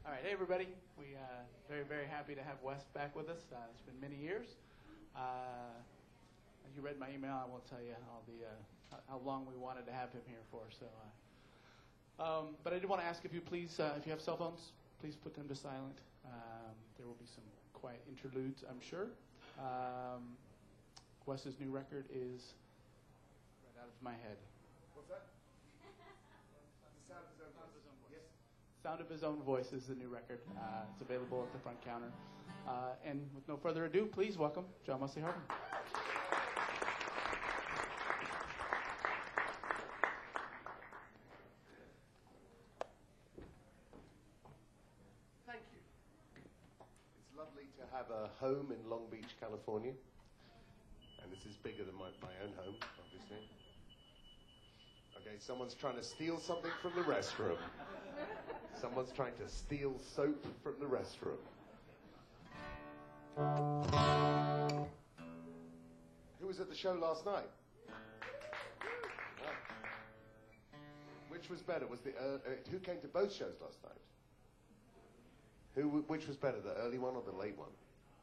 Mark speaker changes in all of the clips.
Speaker 1: All right, hey everybody. We very happy to have Wes back with us. It's been many years. As you read my email, I won't tell you how long we wanted to have him here for. But I did want to ask if you have cell phones, please put them to silent. There will be some quiet interludes, I'm sure. Wes's new record is right out of my head.
Speaker 2: What's that? The sound of his own voice. Yes.
Speaker 1: Sound of His Own Voice is the new record. It's available at the front counter. And with no further ado, please welcome John Wesley Harding.
Speaker 2: Thank you. It's lovely to have a home in Long Beach, California. And this is bigger than my own home, obviously. Okay, someone's trying to steal something from the restroom. Someone's trying to steal soap from the restroom. Who was at the show last night? Which was better? Who came to both shows last night? Which was better, the early one or the late one?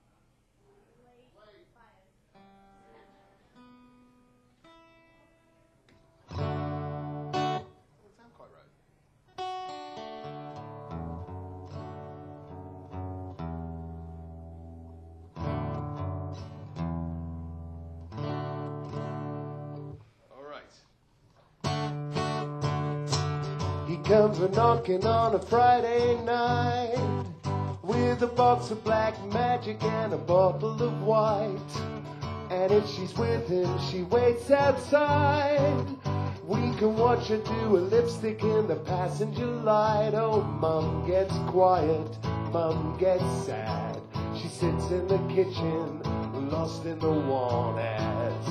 Speaker 2: Comes a knocking on a Friday night with a box of black magic and a bottle of white. And if she's with him, she waits outside. We can watch her do a lipstick in the passenger light. Oh, Mum gets quiet, Mum gets sad. She sits in the kitchen, lost in the want ads.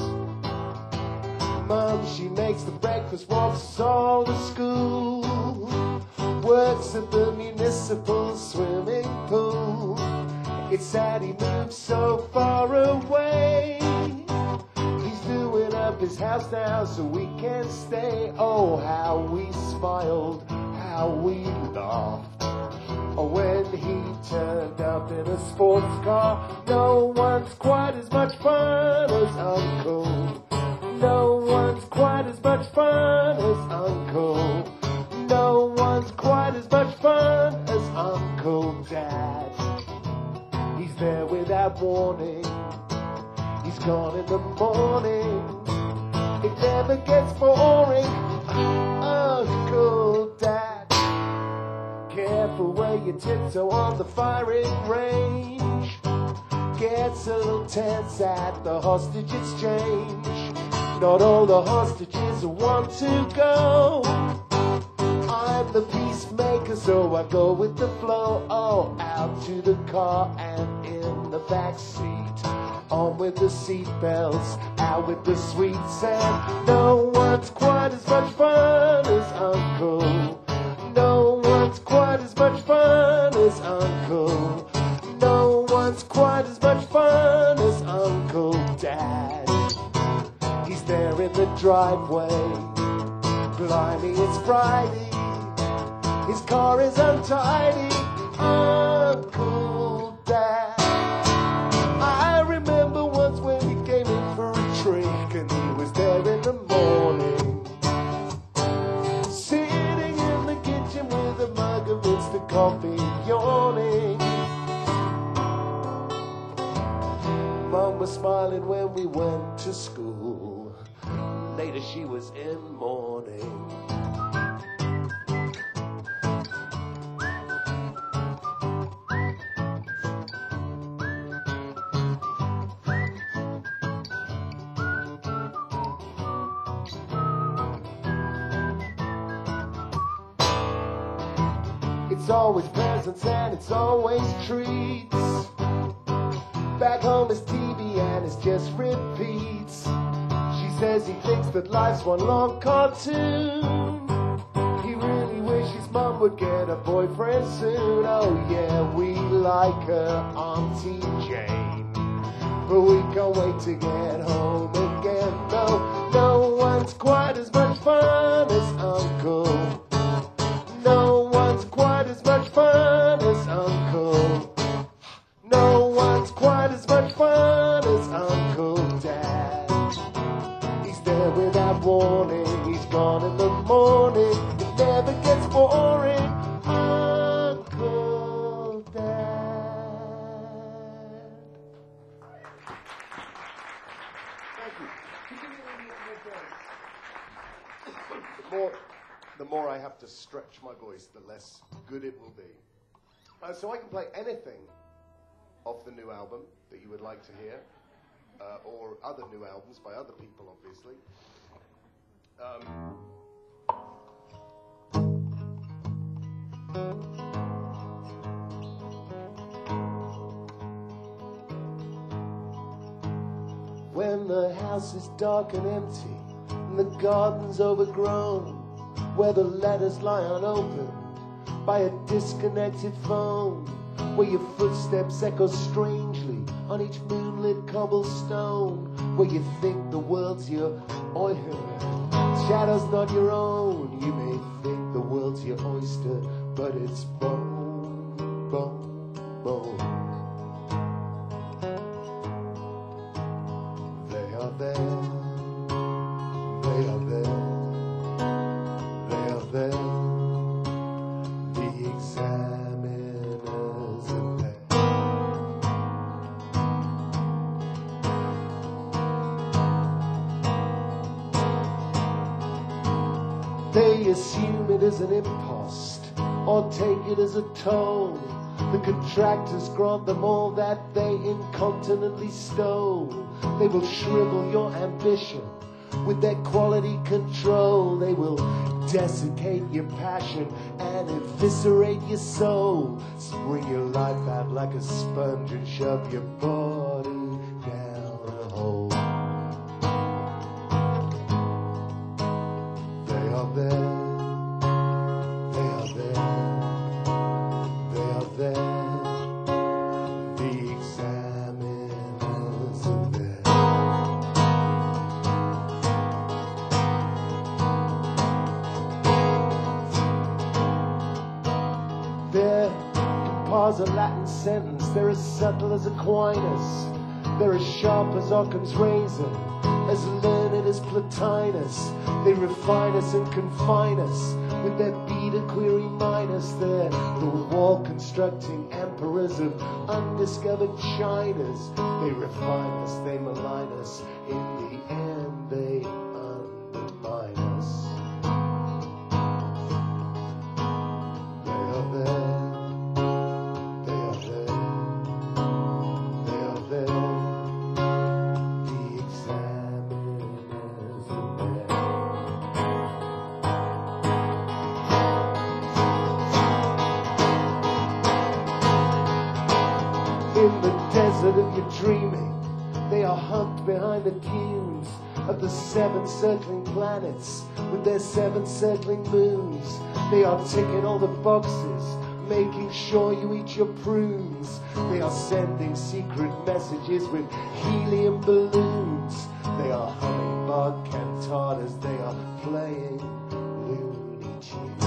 Speaker 2: Mum, she makes the breakfast, walks us all to school, works at the municipal swimming pool. It's sad he moved so far away. He's doing up his house now so we can stay. Oh, how we smiled, how we laughed. Oh, when he turned up in a sports car. No one's quite as much fun as Uncle. No one's quite as much fun as Uncle. No one's quite as much fun as Uncle Dad. He's there without warning. He's gone in the morning. It never gets boring. Uncle Dad. Careful where you tiptoe on the firing range. Gets a little tense at the hostage exchange. Not all the hostages want to go. I'm the peacemaker, so I go with the flow. Oh, out to the car and in the back seat. On with the seatbelts, out with the sweets. And no one's quite as much fun as Uncle. No one's quite as much fun as Uncle. No one's quite as much fun as Uncle Dad. He's there in the driveway. Blimey, it's Friday. His car is untidy. Uncle Dad. I remember once when he came in for a drink and he was there in the morning, sitting in the kitchen with a mug of instant coffee, yawning. Mum was smiling when we went to school. Later she was in mourning. It's always presents and it's always treats. Back home is TV and it's just repeats. She says he thinks that life's one long cartoon. He really wishes Mum would get a boyfriend soon. Oh yeah, we like her Auntie Jane, but we can't wait to get home again. No one's quite as much fun as Uncle. No one's quite as much fun as morning, he's gone in the morning. It never gets boring. Uncle Dad. Thank you. The more I have to stretch my voice, the less good it will be. So I can play anything off the new album that you would like to hear, or other new albums by other people, obviously. When the house is dark and empty, and the garden's overgrown, where the letters lie unopened by a disconnected phone, where your footsteps echo strangely on each moonlit cobblestone, where you think the world's your oyster, shadow's not your own. You may think the world's your oyster, but it's bone, bone, bone. They are there, they are there, they are there. The examiners are there. They assume it is an impost, or take it as a toll. The contractors grant them all that they incontinently stole. They will shrivel your ambition with their quality control. They will desiccate your passion and eviscerate your soul. Spring your life out like a sponge and shove your body down a hole. They are there, they are there, they are there. The examiners are there. They're compose a Latin sentence. They're as subtle as Aquinas. They're as sharp as Occam's razor, as learned as Plotinus. They refine us and confine us with their beta query minus. They're the wall-constructing emperors of undiscovered Chinas. They refine us, they malign us. In the end, they undermine us. They are there. They are there. They are there. The examiners are there. In the desert of your dreaming, they are humped behind the dunes of the 7 circling planets with their 7 circling moons. They are ticking all the boxes, making sure you eat your prunes. They are sending secret messages with helium balloons. They are humming Bach cantatas, they are playing Looney Tunes.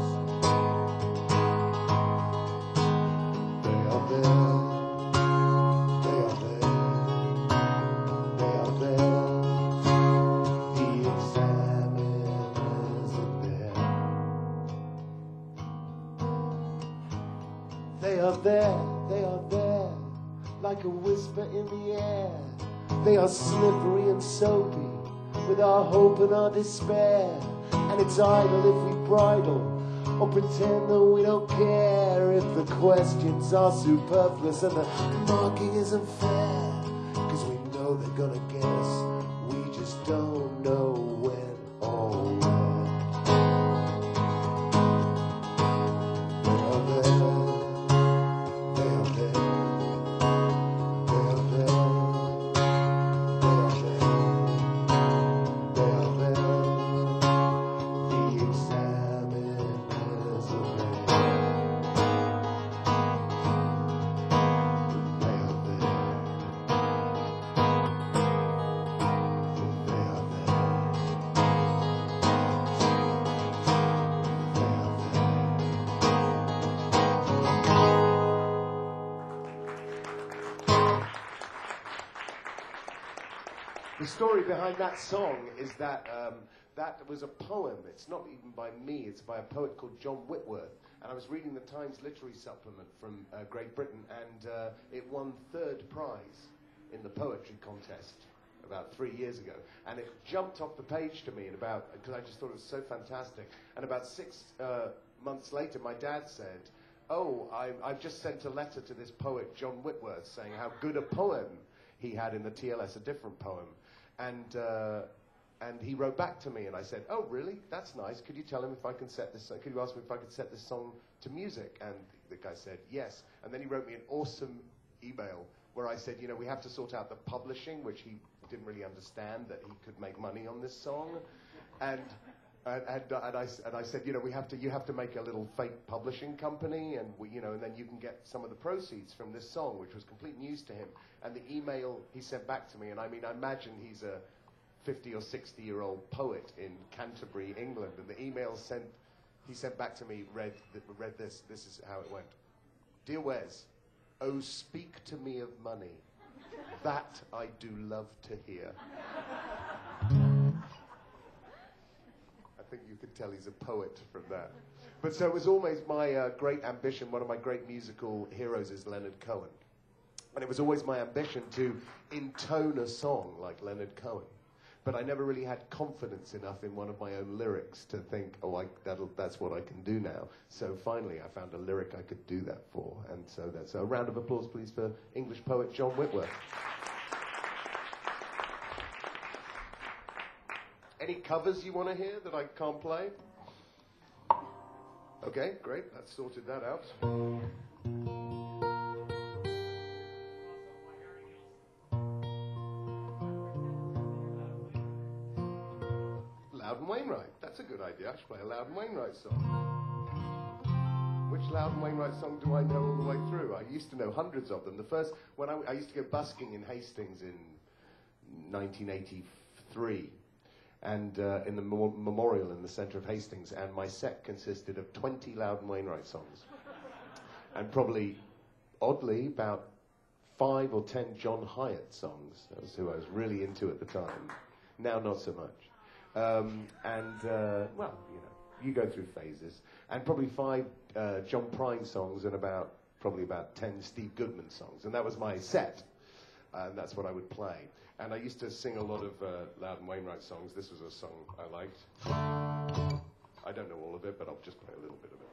Speaker 2: They are there. They are there. They are there. The examiners are there. They are there. They are there. Like a whisper in the air. They are slippery and soapy with our hope and our despair. And it's idle if we bridle or pretend that we don't care if the questions are superfluous and the marking isn't fair. Cause we know they're gonna guess, we just don't know when or where. They are there, they are there, they are there, they are there, they are there. The examiners are there. They are there. They are there. They are there. The story behind that song is that that was a poem. It's not even by me. It's by a poet called John Whitworth. And I was reading the Times Literary Supplement from Great Britain, and it won 3rd prize in the poetry contest about 3 years ago. And it jumped off the page to me because I just thought it was so fantastic. And about 6 months later, my dad said, "Oh, I've just sent a letter to this poet, John Whitworth, saying how good a poem he had in the TLS, a different poem." And he wrote back to me, and I said, "Oh, really? That's nice. Could you tell him if I can set this? Could you ask me if I could set this song to music?" And the guy said, "Yes." And then he wrote me an awesome email where I said, we have to sort out the publishing, which he didn't really understand that he could make money on this song, and I said, you have to make a little fake publishing company, and and then you can get some of the proceeds from this song, which was complete news to him. And the email he sent back to me, and I imagine he's a 50 or 60-year-old poet in Canterbury, England, and the email he sent back to me read this. This is how it went. "Dear Wes, oh, speak to me of money. That I do love to hear." I think you could tell he's a poet from that. But so it was always my great ambition. One of my great musical heroes is Leonard Cohen. And it was always my ambition to intone a song like Leonard Cohen. But I never really had confidence enough in one of my own lyrics to think, that's what I can do now. So finally I found a lyric I could do that for. And so that's a round of applause, please, for English poet John Whitworth. Any covers you want to hear that I can't play? Okay, great. That's sorted that out. Loudon Wainwright. That's a good idea. I should play a Loudon Wainwright song. Which Loudon Wainwright song do I know all the way through? I used to know hundreds of them. The first, when I used to go busking in Hastings in 1983, and in the memorial in the centre of Hastings, and my set consisted of 20 Loudon Wainwright songs, and probably, oddly, about 5 or 10 John Hyatt songs. That was who I was really into at the time. Now, not so much. You go through phases, and probably 5 John Prine songs, and probably about 10 Steve Goodman songs, and that was my set, and that's what I would play. And I used to sing a lot of Loudon Wainwright songs. This was a song I liked. I don't know all of it, but I'll just play a little bit of it.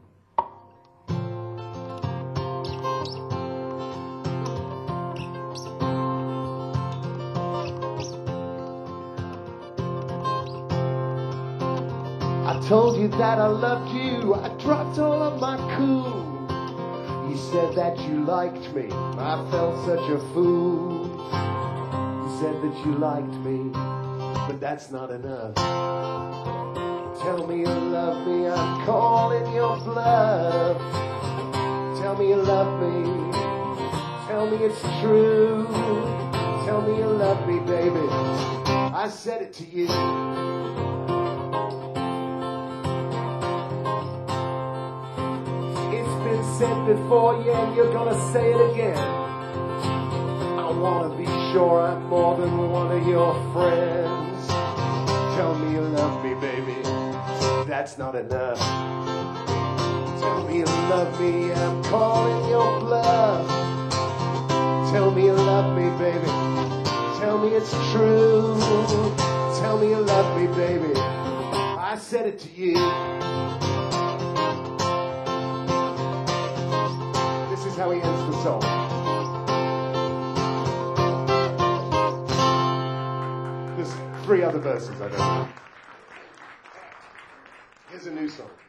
Speaker 2: I told you that I loved you. I dropped all of my cool. You said that you liked me. I felt such a fool. Said that you liked me, but that's not enough. Tell me you love me, I'm calling your bluff. Tell me you love me, tell me it's true. Tell me you love me, baby, I said it to you. It's been said before, yeah, you're gonna say it again. I wanna be sure I'm more than one of your friends. Tell me you love me, baby, that's not enough. Tell me you love me, I'm calling your bluff. Tell me you love me, baby, tell me it's true. Tell me you love me, baby, I said it to you. This is how he ends the song. There's 3 other verses, I don't know. Here's a new song.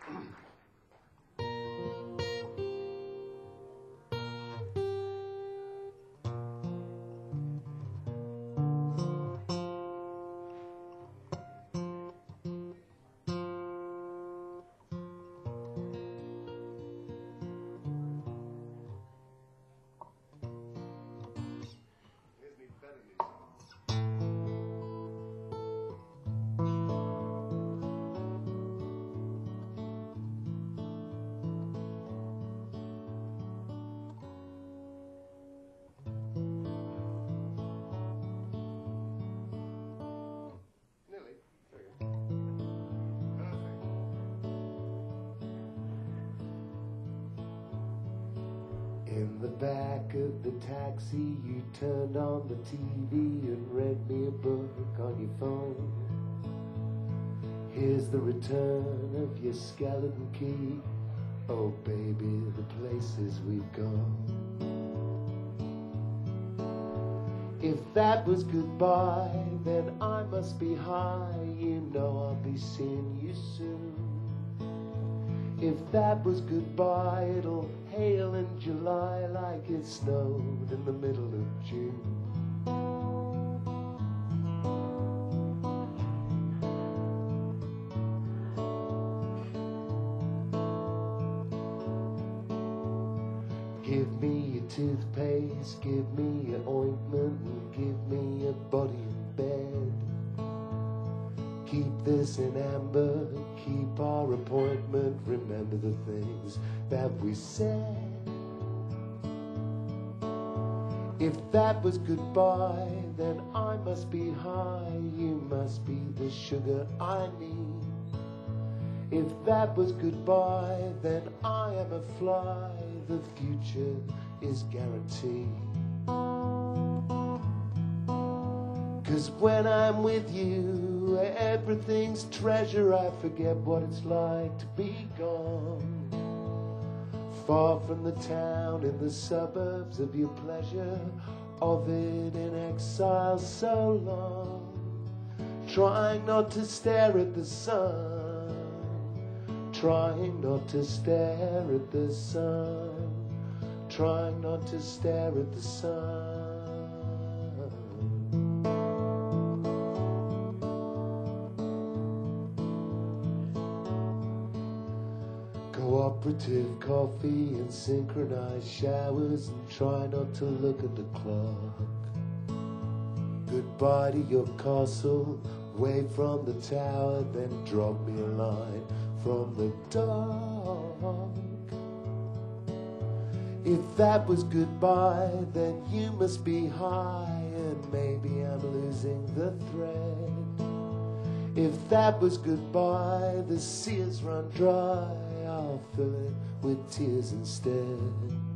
Speaker 2: In the back of the taxi, you turned on the TV and read me a book on your phone. Here's the return of your skeleton key. Oh baby, the places we've gone. If that was goodbye, then I must be high. You know I'll be seeing you soon. If that was goodbye, it'll hail in July like it snowed in the middle of June. Give me your toothpaste, give me your ointment, and give me your body in bed. Keep this in amber, keep our appointment, remember the things that we said. If that was goodbye, then I must be high, you must be the sugar I need. If that was goodbye, then I am a fly, the future is guaranteed. 'Cause when I'm with you, everything's treasure. I forget what it's like to be gone, far from the town, in the suburbs of your pleasure, of it in exile so long, trying not to stare at the sun, trying not to stare at the sun, trying not to stare at the sun. Cooperative coffee and synchronized showers, and try not to look at the clock. Goodbye to your castle, wave from the tower, then drop me a line from the dark. If that was goodbye, then you must be high, and maybe I'm losing the thread. If that was goodbye, the sea has run dry, I'll fill it with tears instead.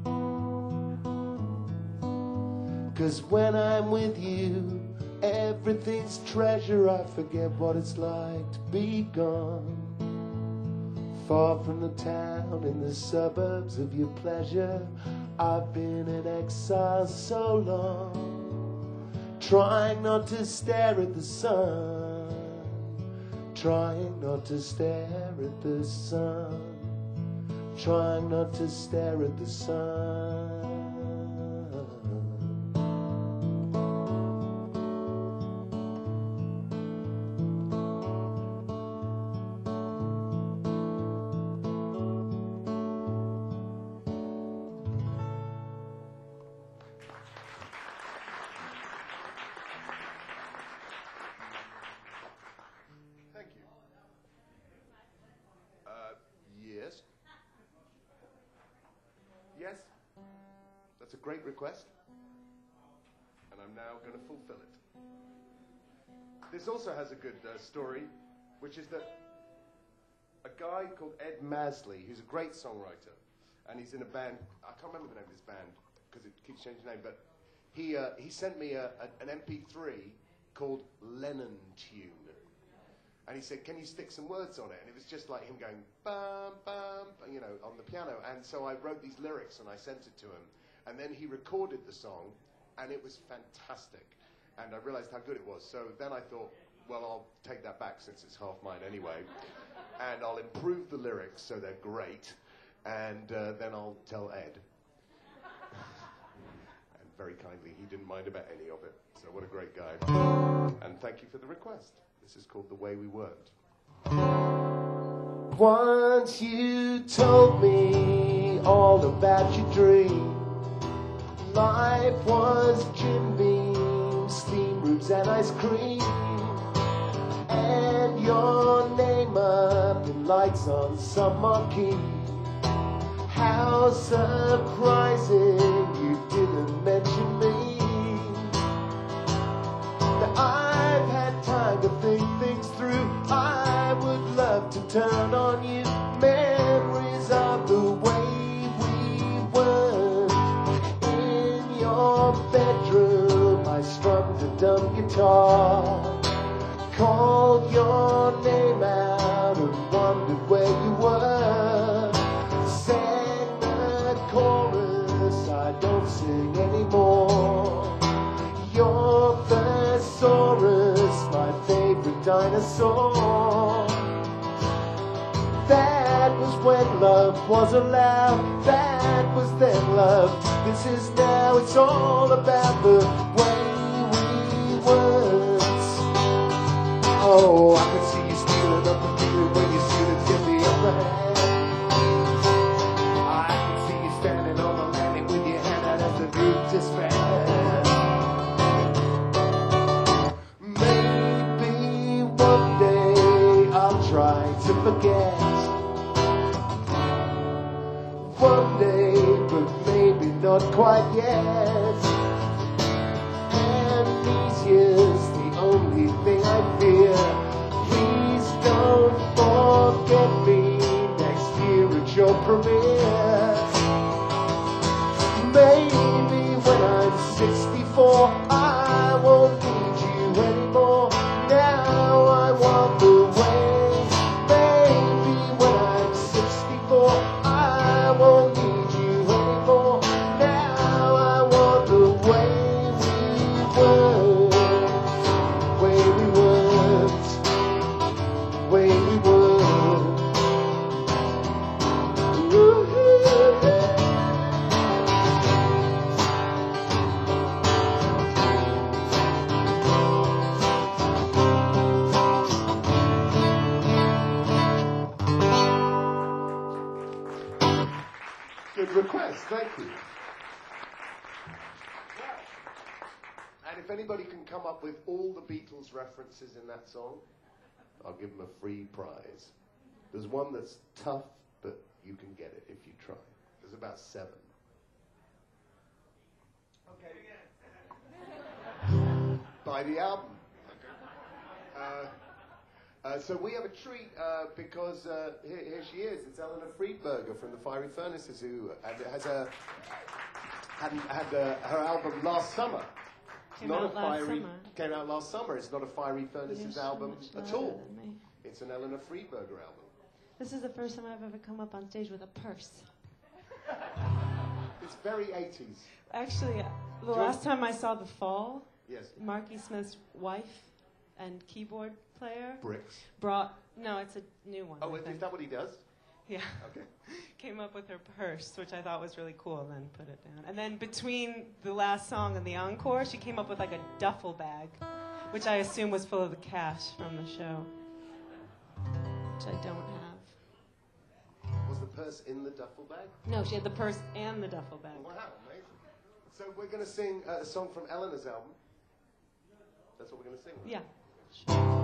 Speaker 2: 'Cause when I'm with you, everything's treasure. I forget what it's like to be gone, far from the town, in the suburbs of your pleasure. I've been in exile so long, trying not to stare at the sun, trying not to stare at the sun, trying not to stare at the sun.
Speaker 3: Thank you. Yes. Yes, that's a great request, and I'm now going to fulfill it. This also has a good story, which is that a guy called Ed Masley, who's a great songwriter, and he's in a band, I can't remember the name of his band, because it keeps changing name, but he sent me an MP3 called Lennon Tune. And he said, can you stick some words on it? And it was just like him going, bum, bum, you know, on the piano. And so I wrote these lyrics and I sent it to him. And then he recorded the song, and it was fantastic. And I realized how good it was. So then I thought, well, I'll take that back since it's half mine anyway. And I'll improve the lyrics so they're great. And then I'll tell Ed. And very kindly, he didn't mind about any of it. So what a great guy. And thank you for the request. This is called The Way We Weren't.
Speaker 2: Once you told me all about your dream. Life was gym beams, steam rooms and ice cream, and your name up in lights on some marquee. How surprising you didn't mention me. That I've had time to think things through. I would love to turn on you memories of the way we were. dinosaur. That was when love was allowed. That was then love. This is now. It's all about the way we were. Oh, I can see you stealing up the feeling when you students get the upper hand. I can see you standing on the landing with your hand out as the group disbands. Maybe one day I'll try to forget. One day, but maybe not quite yet. Amnesia's the only thing I fear. Please don't forget me next year at your premiere. Maybe when I'm 64, I won't need you anymore. Now I walk away. Maybe when I'm 64, I won't need you anymore. Now I want the way we were. Way we were. Way we were. Good request, thank you. And if anybody can come up with all the Beatles references in that song, I'll give them a free prize. There's one that's tough, but you can get it if you try. There's about 7. Okay. Buy the album. So we have a treat because here she is. It's Eleanor Friedberger from the Fiery Furnaces who had her album last summer.
Speaker 4: Came out
Speaker 2: last summer. It's not a Fiery Furnaces album at all. It's an Eleanor Friedberger album.
Speaker 4: This is the first time I've ever come up on stage with a purse.
Speaker 2: It's very 80s.
Speaker 4: Actually, the last time I saw The Fall,
Speaker 2: Yes.
Speaker 4: Marky Smith's wife and keyboard player
Speaker 2: Bricks.
Speaker 4: no, it's a new one.
Speaker 2: Oh,
Speaker 4: I
Speaker 2: is
Speaker 4: think.
Speaker 2: that what he does?
Speaker 4: Yeah.
Speaker 2: Okay.
Speaker 4: Came up with her purse, which I thought was really cool, and then put it down. And then between the last song and the encore, she came up with like a duffel bag, which I assume was full of the cash from the show, which I don't have.
Speaker 2: Was the purse in the duffel bag?
Speaker 4: No, she had the purse and the duffel bag.
Speaker 2: Wow, amazing. So we're going to sing a song from Eleanor's album. That's what we're going to sing. Right?
Speaker 4: Yeah. Sure.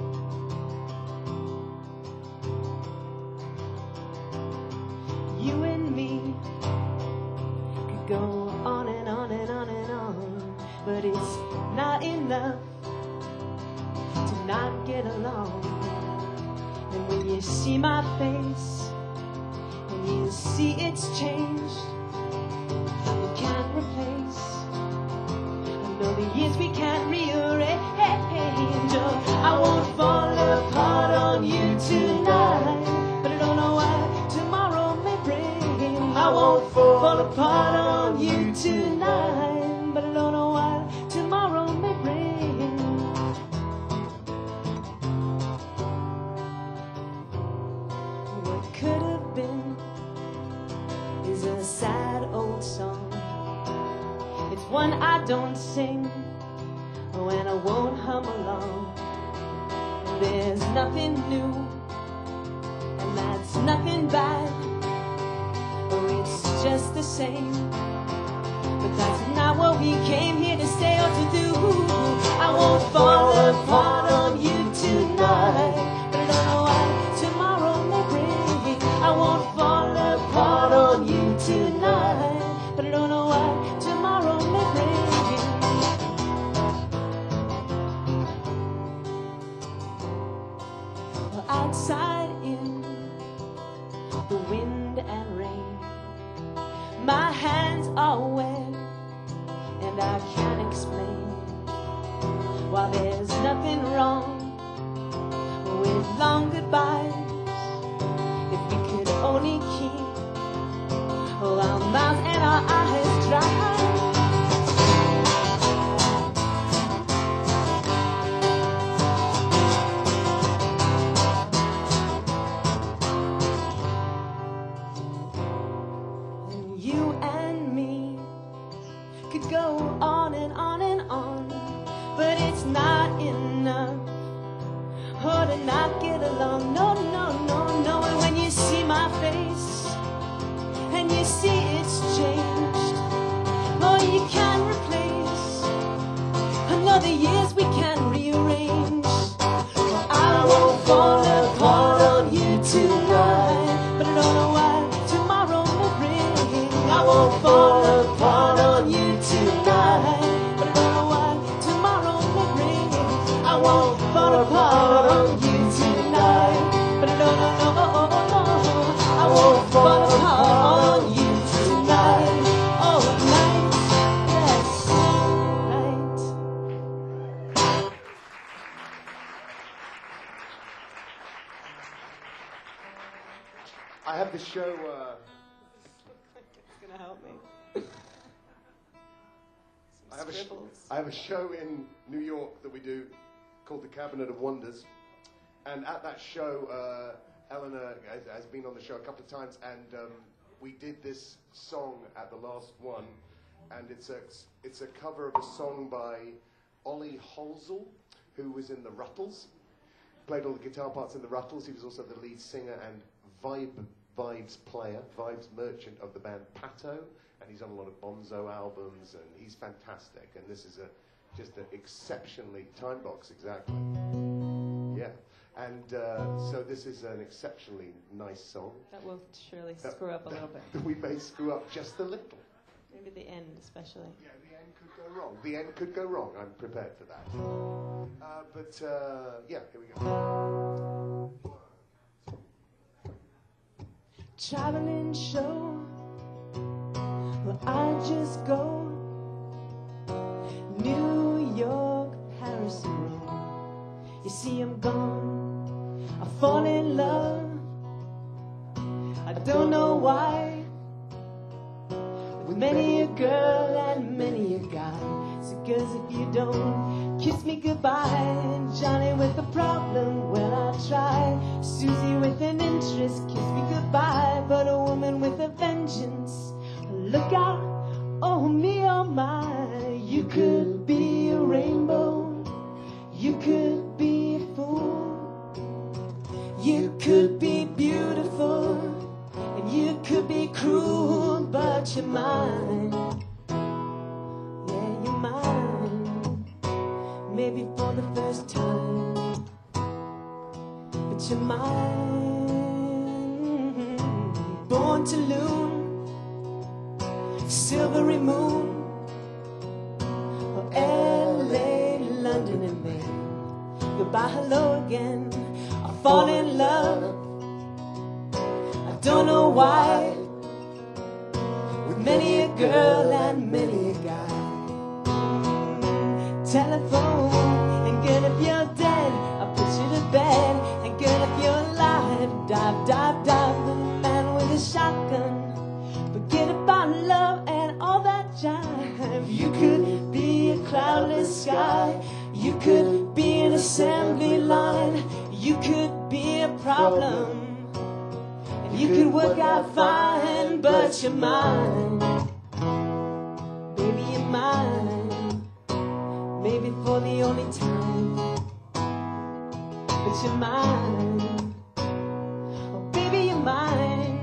Speaker 4: You and me could go on and on and on and on, but it's not enough to not get along. And when you see my face and you see it's changed, you can't replace. I know the years we can't rearrange. I won't fall apart on you tonight, but I don't know what tomorrow may bring. I won't fall apart on you tonight, but I don't know what tomorrow may bring. What could have been is a sad old song. It's one I don't sing when I won't hum along. And there's nothing new, and that's nothing bad. Oh, it's just the same. But that's not what we came here to stay or to do. I won't fall apart on you tonight, but I don't know what tomorrow may bring. I won't fall apart on you tonight, but I don't know what tomorrow may bring. Outside in the wind and rain, my hands are wet and I can't explain why there's nothing wrong with long goodbyes. If we could only keep our mouths and our eyes dry.
Speaker 3: I have this show.
Speaker 4: It's gonna help me.
Speaker 3: I have a show in New York that we do called The Cabinet of Wonders, and at that show, Eleanor has been on the show a couple of times, and we did this song at the last one, and it's a cover of a song by Ollie Holzel, who was in the Ruttles, played all the guitar parts in the Ruttles. He was also the lead singer and vibes merchant of the band Pato, and he's on a lot of Bonzo albums, and he's fantastic. And this is just an exceptionally time box, exactly. Yeah, and so this is an exceptionally nice song.
Speaker 4: That will surely screw up a little bit.
Speaker 3: We may screw up just a little.
Speaker 4: Maybe the end, especially.
Speaker 3: Yeah, the end could go wrong. The end could go wrong. I'm prepared for that. But yeah, here we go.
Speaker 4: Traveling show where I just go. New York, Harrison Road. You see, I'm gone. I fall in love. I don't know why. With many a girl and many a guy. So girls, if you don't kiss me goodbye. Johnny with a problem, well I try. Susie with an interest, kiss me goodbye. But a woman with a vengeance, look out, oh me, oh my. You could be a rainbow, you could be a fool, you could be beautiful, and you could be cruel, but you're mine. Yeah, you're mine. Maybe for the first time, but you're mine. Born to loom, silvery moon, or LA, London and Maine. Goodbye, hello again. I fall in love. I don't know why. With many a girl and many a guy. Telephone, and girl, if you're dead, I'll put you to bed. And girl, if you're alive, dive, dive, dive. The man with a shotgun. Forget about love and all that jive. You could be a cloudless sky. You could be an assembly line. You could be a problem. And you could work out fine, but you're mine. Baby, you're mine. Maybe for the only time, but you're mine. Oh, baby, you're mine.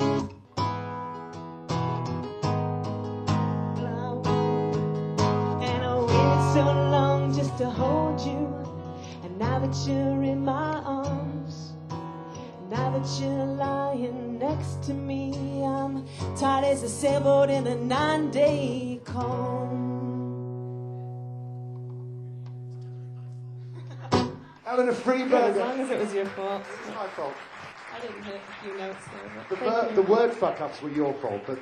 Speaker 4: And I waited so long just to hold you. And now that you're in my arms, now that you're lying next to me, I'm tired as a sailboat in a 9-day calm.
Speaker 3: Eleanor Freeberger.
Speaker 4: As long as it was your fault.
Speaker 3: It's my fault.
Speaker 4: I didn't hit a few notes there.
Speaker 3: The word fuck-ups were your fault, but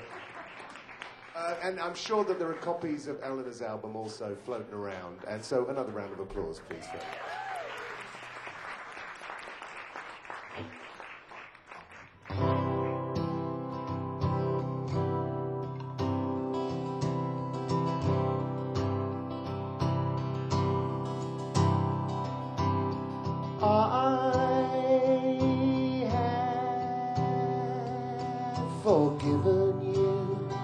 Speaker 3: and I'm sure that there are copies of Eleanor's album also floating around. And so another round of applause, please.
Speaker 2: Forgiven you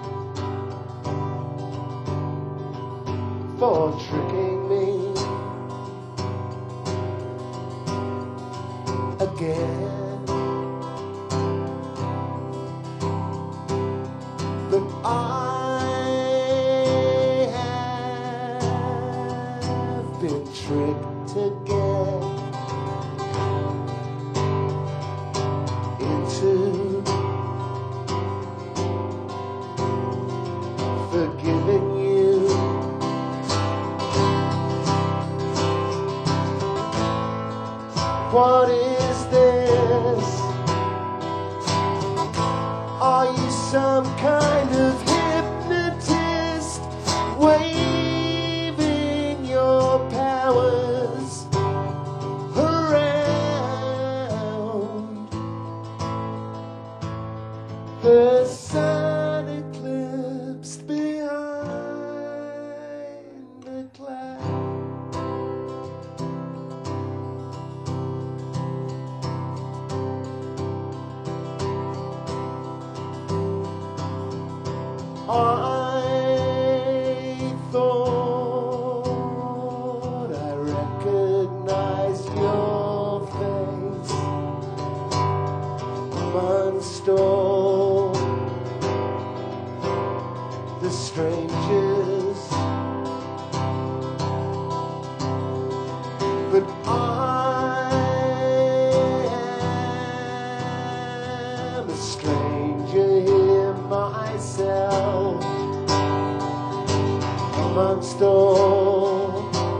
Speaker 2: for tricking me again, but I have been tricked again into sun eclipsed behind a cloud. I thought I recognized your face amongst all the strangers, but I am a stranger here myself amongst all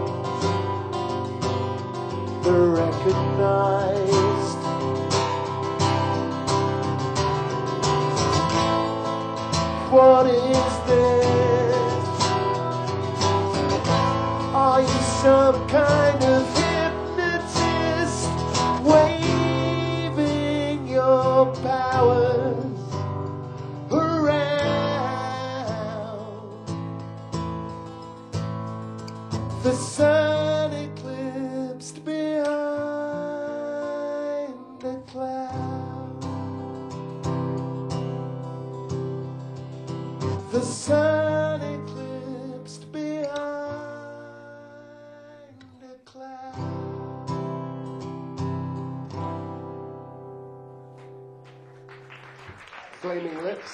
Speaker 2: the recognized. What is this? Are you some kind of hypnotist waving your powers around? The sun eclipsed behind a cloud. The sun eclipsed behind a cloud.
Speaker 3: Flaming Lips.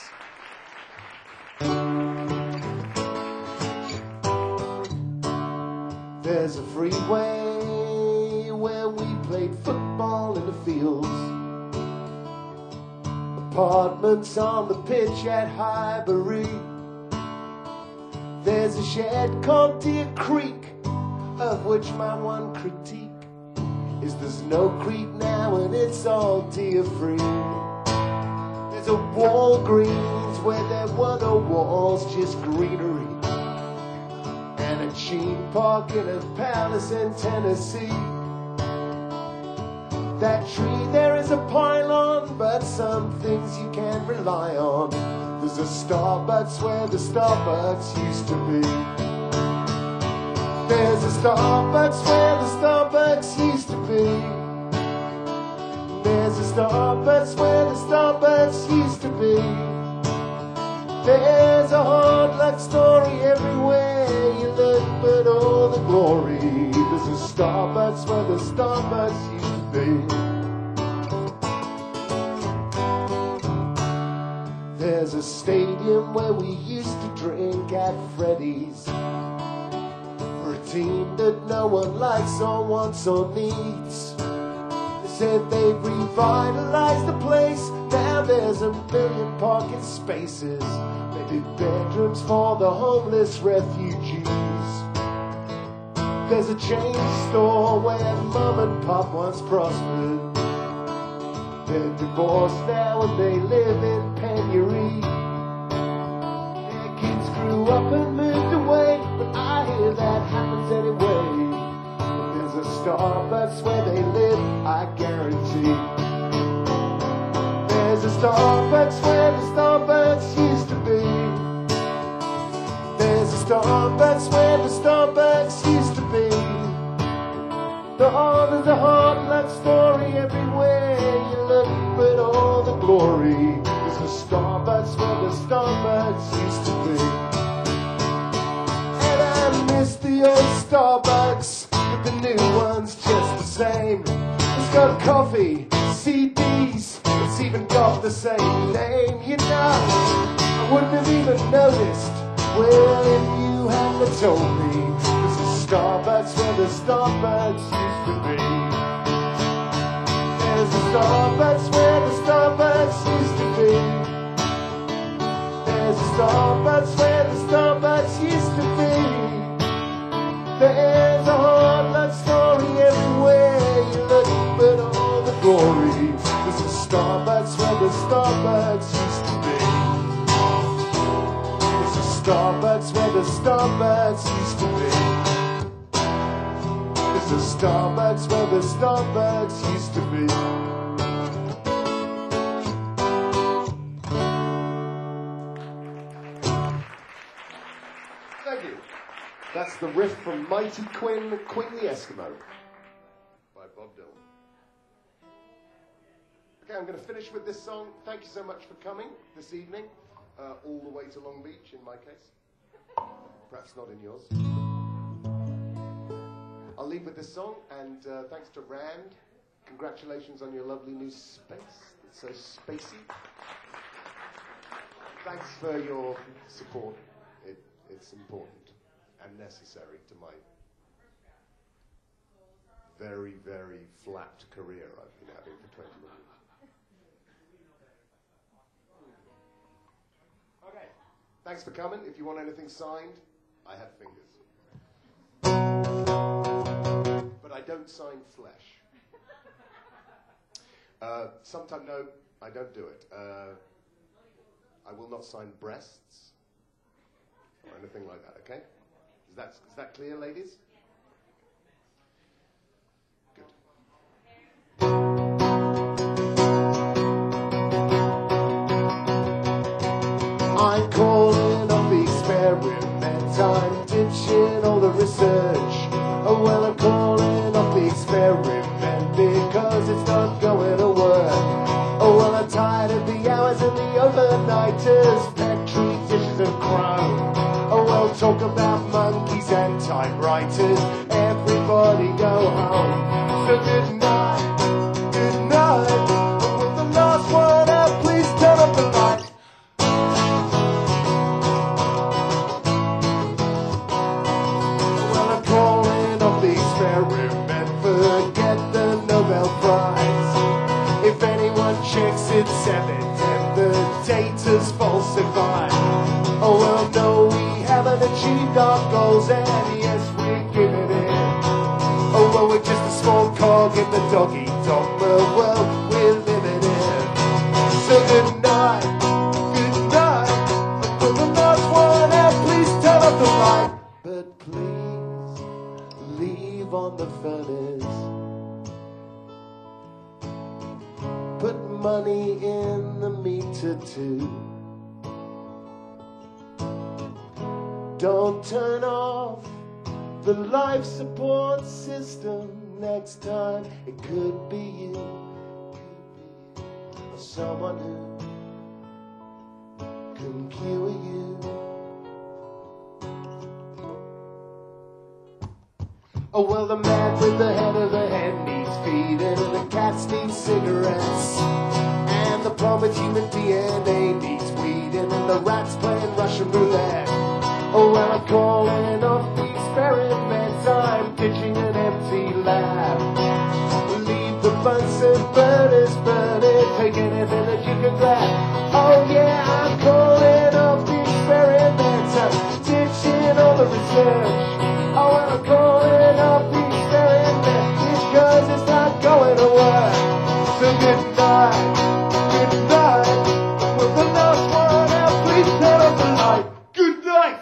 Speaker 2: There's a freeway where we played football in the fields. Apartments on the pitch at Highbury. There's a shed called Deer Creek, of which my one critique is there's no creek now and it's all deer free. There's a Walgreens where there were no walls, just greenery, and a cheap park in a palace in Tennessee. That tree there is a pylon, but some things you can't rely on. There's a Starbucks where the Starbucks used to be. There's a Starbucks where the Starbucks used to be. There's a Starbucks where the Starbucks used to be. There's a hard luck story everywhere you look, but all the glory. There's a Starbucks where the Starbucks used to be. There's a stadium where we used to drink at Freddy's, for a team that no one likes or wants or needs. They said they've revitalized the place. Now there's 1 million parking spaces. They did bedrooms for the homeless refugees. There's a chain store where mom and pop once prospered. They're divorced now and they live in penury. Their kids grew up and moved away, but I hear that happens anyway. But there's a Starbucks where they live, I guarantee. There's a Starbucks where the Starbucks used to be. There's a Starbucks where the Starbucks used to be. There's a hard luck story everywhere you look, but all the glory. There's a Starbucks where the Starbucks used to be. And I miss the old Starbucks, but the new one's just the same. It's got coffee, CDs, it's even got the same name. You know, I wouldn't have even noticed, well, if you hadn't told me. There's a Starbucks where the Starbucks used to be. There's a Starbucks where the Starbucks used to be. There's a Starbucks where the Starbucks used to be. There's a hard luck story everywhere you look, but all the glory. There's a Starbucks where the Starbucks used to be. There's a Starbucks where the Starbucks used to be. There's a Starbucks where the Starbucks used to be. That's the riff from Mighty Quinn the Eskimo by Bob Dylan. Okay, I'm going to finish with this song. Thank you so much for coming this evening, all the way to Long Beach in my case. Perhaps not in yours. I'll leave with this song, and thanks to Rand. Congratulations on your lovely new space. It's so spacey. Thanks for your support. It's important and necessary to my very, very flat career I've been having for 21 years. Okay. Thanks for coming. If you want anything signed, I have fingers. But I don't sign flesh. No, I don't do it. I will not sign breasts or anything like that, okay? Is that clear, ladies? Good. I'm calling off the experiment. I'm ditching all the research. Oh, well, I'm calling off the experiment because it's not going to work. Oh, well, I'm tired of the hours and the overnighters, petri dishes and crow. Oh, well, talk about monkeys and typewriters. Everybody go home. So good night, good night. And with the last one out, please turn off the light. Well, I'm calling off the experiment. Forget the Nobel Prize. If anyone checks, it's evident the data's falsified. Oh, well, no, we haven't achieved our goals, and yes, we're giving in. Oh, well, we're just a small cog in the dog-eat-dog world. Well, we're living in. So good night, good night. And for the last one out, please turn off the light. But please, leave on the furnace. Put money in the meter too. Don't turn off the life support system next time. It could be you, or someone who can cure you. Oh, well, the man with the head of the hen needs feeding, and the cats need cigarettes, and the plumber's human DNA needs weeding, and the rat's playing Russian roulette. Oh, well, I'm calling off the experiments. I'm ditching an empty lab. Leave the Bunsen burners burning. Take anything that you can grab. Oh, yeah, I'm calling off the experiments. I'm ditching all the research. Oh, well, I'm calling off the experiments because it's not going to work. So good night, good night. With the last one out, please turn off the light. Good night.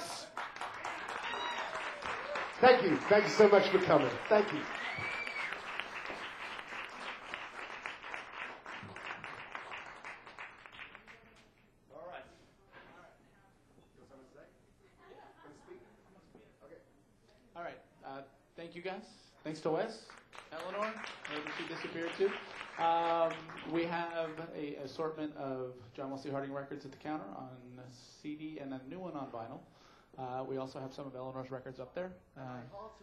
Speaker 2: Thank you. Thank you so much for coming. Thank you. All right.
Speaker 1: All right. Thank you, guys. Thanks to Wes, Eleanor, maybe she disappeared too. We have an assortment of John Wesley Harding records at the counter on CD and a new one on vinyl. We also have some of Eleanor's records up there.
Speaker 2: I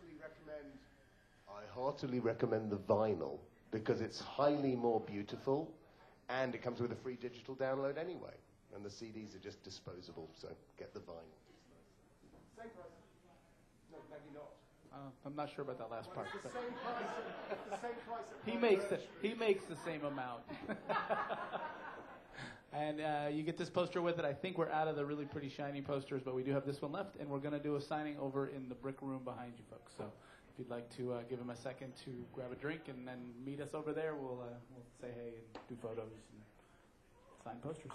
Speaker 2: heartily recommend the vinyl because it's highly more beautiful and it comes with a free digital download anyway. And the CDs are just disposable, so get the vinyl. Same price. No, maybe not.
Speaker 1: I'm not sure about that last part.
Speaker 2: It's the
Speaker 1: But
Speaker 2: same price. It's the same price.
Speaker 1: he makes the same amount. And you get this poster with it. I think we're out of the really pretty shiny posters, but we do have this one left, and we're going to do a signing over in the brick room behind you folks. So if you'd like to give him a second to grab a drink and then meet us over there, we'll say hey and do photos and sign posters.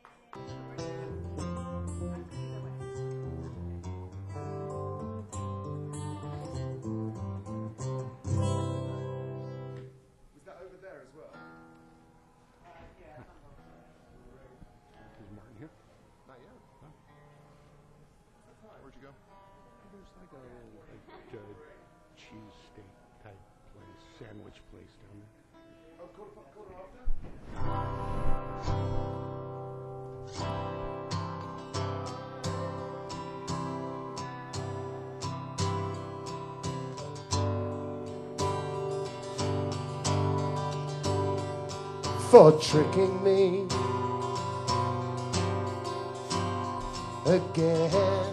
Speaker 3: Was that over there as well? Is Martin here? Not yet. Where'd you go?
Speaker 5: like a cheesesteak type place, sandwich place down there.
Speaker 3: Oh, quarter after?
Speaker 2: For tricking me again.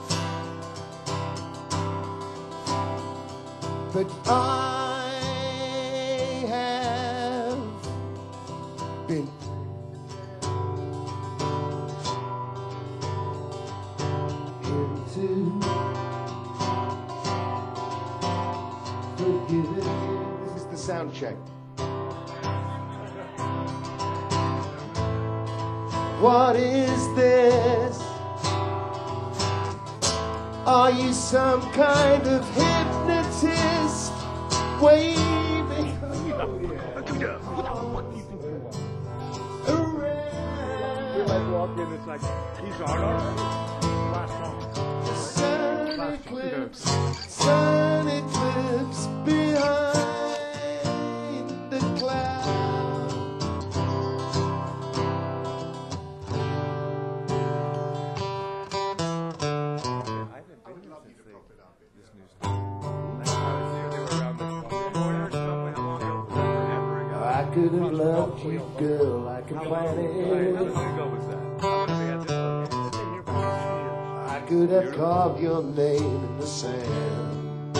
Speaker 2: But I have been into forgiving.
Speaker 3: This is the sound check.
Speaker 2: What is this? Are you some kind of hypnotist waving
Speaker 5: You
Speaker 2: around?
Speaker 5: like walk in, it's like, he's Arnold. Last song.
Speaker 2: Sun eclipse behind the clouds. I could have loved you, girl, like a planet. I could have carved your name in the sand.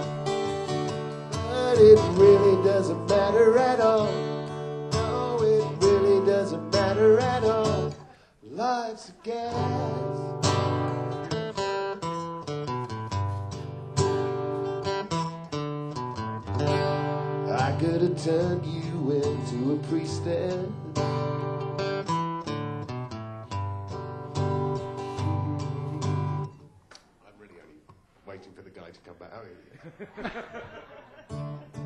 Speaker 2: But it really doesn't matter at all. No, it really doesn't matter at all. Life's a gas. I could have turned you into a priestess.
Speaker 3: I'm really only waiting for the guy to come back. Oh, yeah.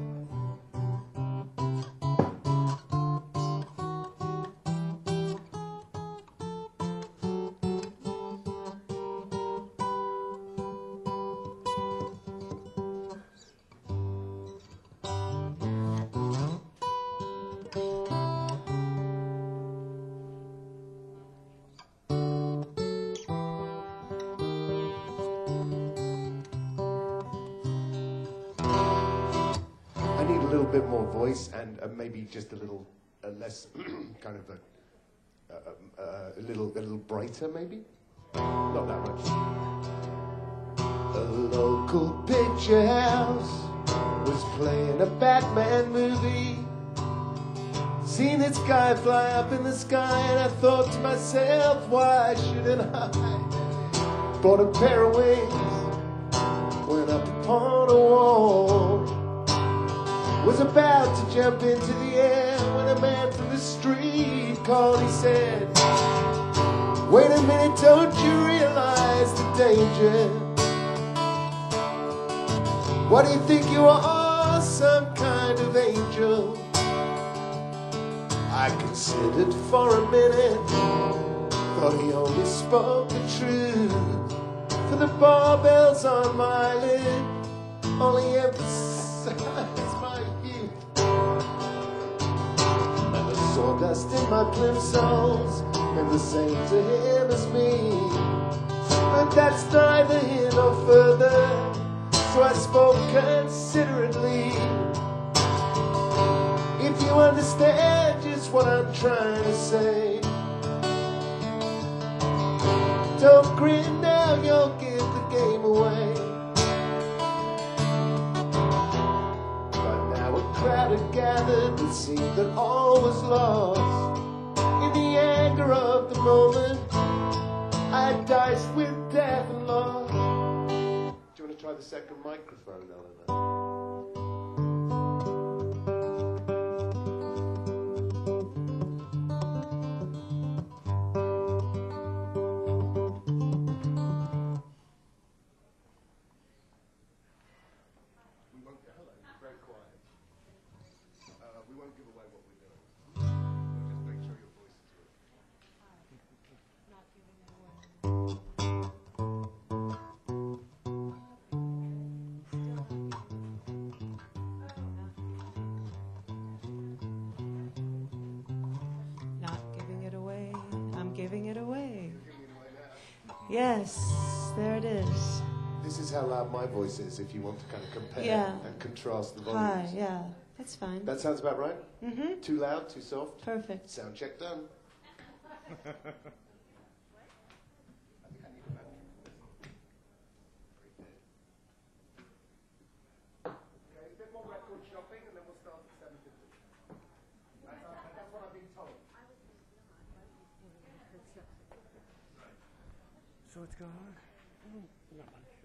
Speaker 3: I need a little bit more voice and maybe just a little less kind of a little brighter, maybe. Not that much. A local picture house was playing a Batman movie. Seen its guy fly up in the sky, and I thought to myself, why shouldn't I? Bought a pair of wings, went up upon a wall. Was about to jump into the air when a man from the street called. He said, wait a minute, don't you realize the danger? What do you think you are, some kind of angel? I considered for a minute, thought he only spoke the truth. For the barbells on my lid only emphasize my youth. And the sawdust in my plimsolls meant the same to him as me. But that's neither here nor further, so I spoke considerately. If you understand just what I'm trying to say, don't grin now, you'll give the game away. But now a crowd had gathered, it seemed that all was lost. In the anger of the moment, I diced with death and loss. Do you want to try the second microphone, Eleanor? We won't give away what we're doing. We'll just make sure your voice is good.
Speaker 4: Yes, there it is.
Speaker 2: This is how loud my voice is if you want to kind of compare
Speaker 4: Yeah.
Speaker 2: and contrast the
Speaker 4: Hi,
Speaker 2: volumes.
Speaker 4: yeah, that's fine.
Speaker 2: That sounds about right?
Speaker 4: Mm-hmm.
Speaker 2: Too loud, too soft?
Speaker 4: Perfect.
Speaker 2: Sound check done. Okay, a bit more record shopping and then we'll start at 7:50. That's what I've been told.
Speaker 5: So it's gone.